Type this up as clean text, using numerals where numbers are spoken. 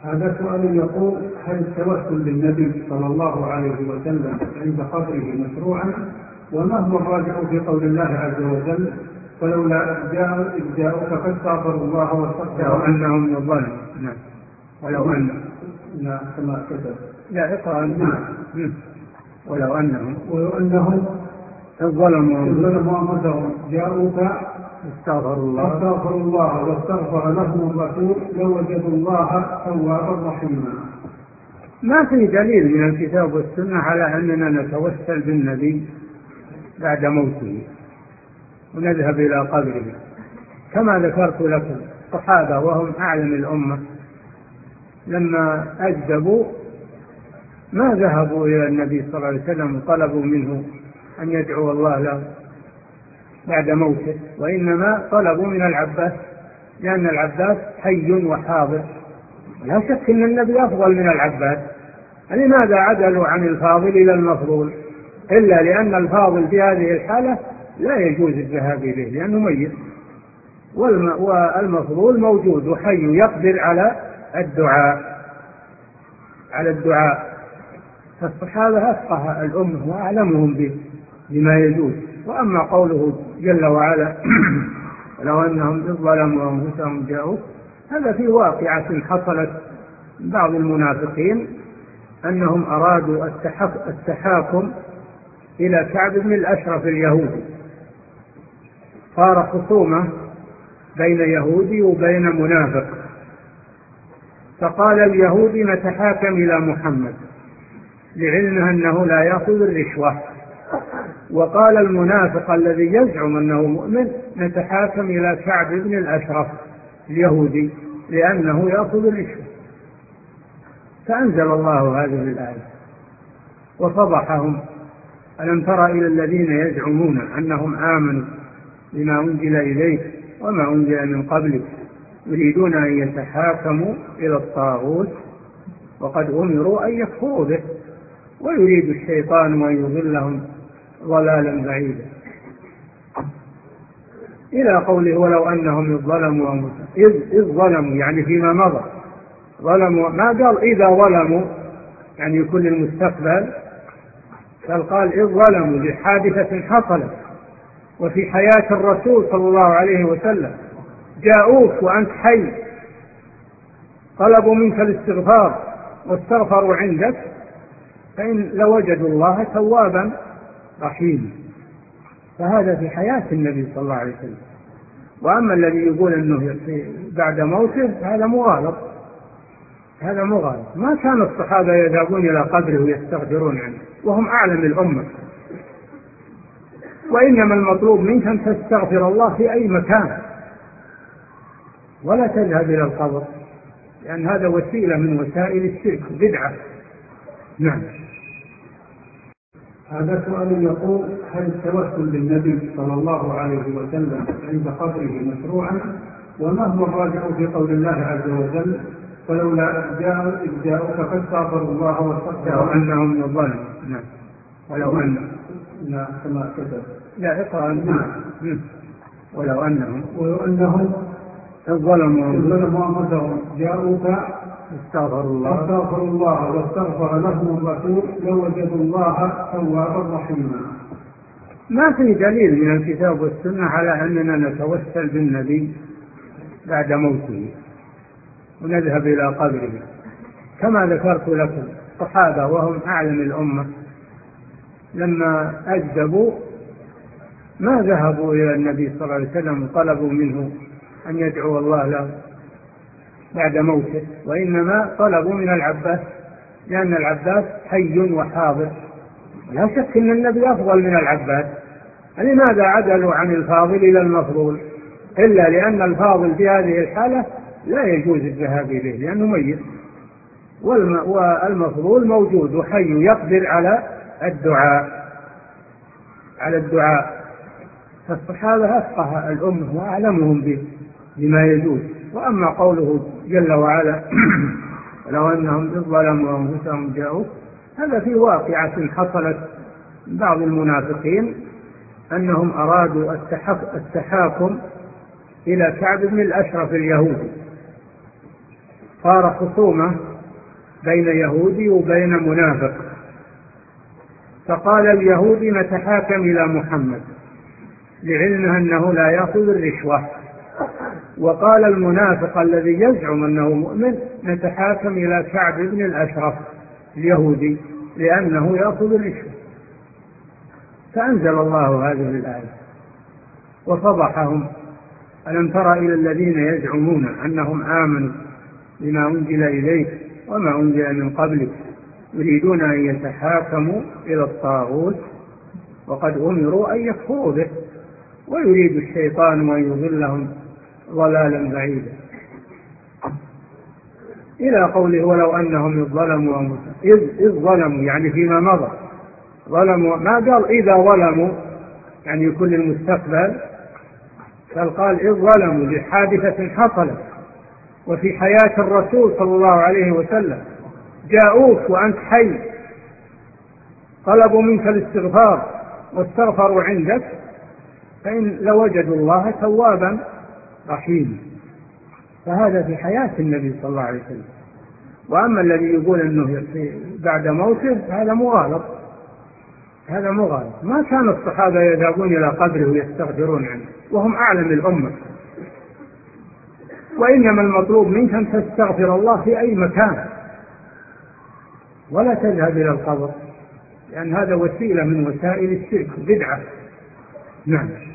هذا سؤال يقول: هل التوسل بالنبي صلى الله عليه وسلم عند قبره مشروعا؟ وما هو الراجع في قول الله عز وجل: فلولا إذ جاءوك فاستغفروا الله واستغفروا أنهم ظلموا. نعم. ولو أن لا كما كتب. لا اقرأ. نعم. ولو أنهم ظلموا أنفسهم جاءوك استغفروا الله واستغفر لهم الرسول لوجدوا الله توابا رحيما. ما في دليل من الكتاب والسنة على أننا نتوسل بالنبي بعد موته ونذهب إلى قبره. كما ذكرت لكم الصحابة وهم أعلم الأمة لما أجدبوا ما ذهبوا إلى النبي صلى الله عليه وسلم وطلبوا منه أن يدعو الله له بعد موته، وإنما طلبوا من العباس، لأن العباس حي وحاضر. لا شك أن النبي أفضل من العباس. لماذا عدلوا عن الفاضل إلى المفضول؟ إلا لأن الفاضل في هذه الحالة لا يجوز الذهاب إليه لأنه ميت، والمفضول موجود وحي يقدر على الدعاء. فالصحابة أفقه الأمة وأعلمهم بما يجوز. وأما قوله جل وعلا: لو أنهم إذ ظلموا أنفسهم جاءوا، هذا في واقعة حصلت بعض المنافقين أنهم أرادوا التحاكم إلى كعب بن الأشرف اليهودي. صار خصومة بين يهودي وبين منافق، فقال اليهودي: نتحاكم إلى محمد، لعلمه أنه لا يأخذ الرشوة. وقال المنافق الذي يزعم أنه مؤمن: نتحاكم إلى كعب بن الأشرف اليهودي لأنه يأخذ الرشوة. فأنزل الله هذه الآية وفضحهم: ألم تر إلى الذين يزعمون أنهم آمنوا بما أنزل إليك وما أنزل من قبلك يريدون أن يتحاكموا إلى الطاغوت وقد أمروا أن يكفروا به ويريد الشيطان أن يضلهم ضلالا بعيدا. إلى قوله: ولو أنهم إذ ظلموا، يعني فيما مضى ظلموا. ما قال إذا ظلموا يعني يكون المستقبل، قال إذ ظلموا لحادثة حصلت وفي حياة الرسول صلى الله عليه وسلم، جاءوك وأنت حي، طلبوا منك الاستغفار واستغفروا عندك، فإن لوجدوا الله توابا رحيما. فهذا في حياة النبي صلى الله عليه وسلم. وأما الذي يقول أنه بعد موته هذا مغالط. ما كان الصحابة يذهبون إلى قبره ويستغفرون عنه وهم أعلم الأمة. وإنما المطلوب منك أن تستغفر الله في أي مكان ولا تذهب إلى القبر، لأن هذا وسيلة من وسائل الشرك بدعة. نعم. هذا سؤال يقول: هل التوسل بالنبي صلى الله عليه وسلم عند قبره مشروعا؟ وما هو الراجع في قول الله عز وجل: فلولا إذ جاءوك فاستغفروا الله واستغفروا أنهم ظلموا. نعم. ولو أن لا كما كتب. لا اقرأ. نعم. ولو أنهم ظلموا أنفسهم جاءوك استغفروا الله واستغفر لهم الرسول لوجدوا الله توابا رحيما. ما في دليل من الكتاب والسنة على أننا نتوسل بالنبي بعد موته ونذهب إلى قبره. كما ذكرت لكم الصحابة وهم أعلم الأمة لما أجدبوا ما ذهبوا إلى النبي صلى الله عليه وسلم وطلبوا منه أن يدعو الله له بعد موته، وإنما طلبوا من العباس، لأن العباس حي وحاضر. لا شك أن النبي أفضل من العباس. لماذا عدلوا عن الفاضل إلى المفضول؟ إلا لأن الفاضل في هذه الحالة لا يجوز الذهاب إليه لأنه ميت، والمفضول موجود وحي يقدر على الدعاء. فالصحابة أفقه الأمة وأعلمهم بما يجوز. وأما قوله جل وعلا: لو أنهم إذ ظلموا أنفسهم جاءوا، هذا في واقعة حصلت بعض المنافقين أنهم أرادوا التحاكم إلى كعب بن الأشرف اليهودي. صار خصومة بين يهودي وبين منافق، فقال اليهودي نتحاكم إلى محمد لعلمه أنه لا يأخذ الرشوة، وقال المنافق الذي يزعم أنه مؤمن نتحاكم إلى كعب بن الأشرف اليهودي لأنه يأخذ الرشوة. فأنزل الله هذه الآية وفضحهم. ألم تر إلى الذين يزعمون أنهم آمنوا بما أنزل إليك وما أنزل من قبلك يريدون أن يتحاكموا إلى الطاغوت وقد أمروا أن يكفروا به ويريد الشيطان أن يضلهم ضلالا بعيدا، إلى قوله ولو أنهم إذ ظلموا يعني فيما مضى ظلموا، ما قال إذا ظلموا يعني يكون المستقبل، بل قال إذ ظلموا لحادثة حصلت وفي حياة الرسول صلى الله عليه وسلم، جاءوك وأنت حي طلبوا منك الاستغفار واستغفروا عندك فإن لوجدوا الله توابا رحيما. فهذا في حياة النبي صلى الله عليه وسلم. وأما الذي يقول أنه بعد موته هذا مغالط، هذا مغالط. ما كان الصحابة يذهبون إلى قبره ويستغفرون عنه وهم أعلم الأمة، وإنما المطلوب منك أن تستغفر الله في أي مكان ولا تذهب إلى القبر، لأن هذا وسيلة من وسائل الشرك بدعة. نعم.